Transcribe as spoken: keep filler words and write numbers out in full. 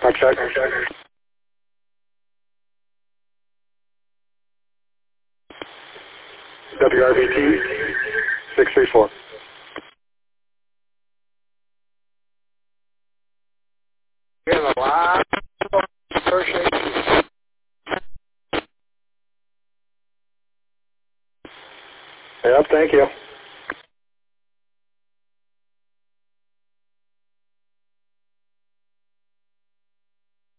I'll check. W R B T six three four. You have a lot of first aid. Yep, thank you.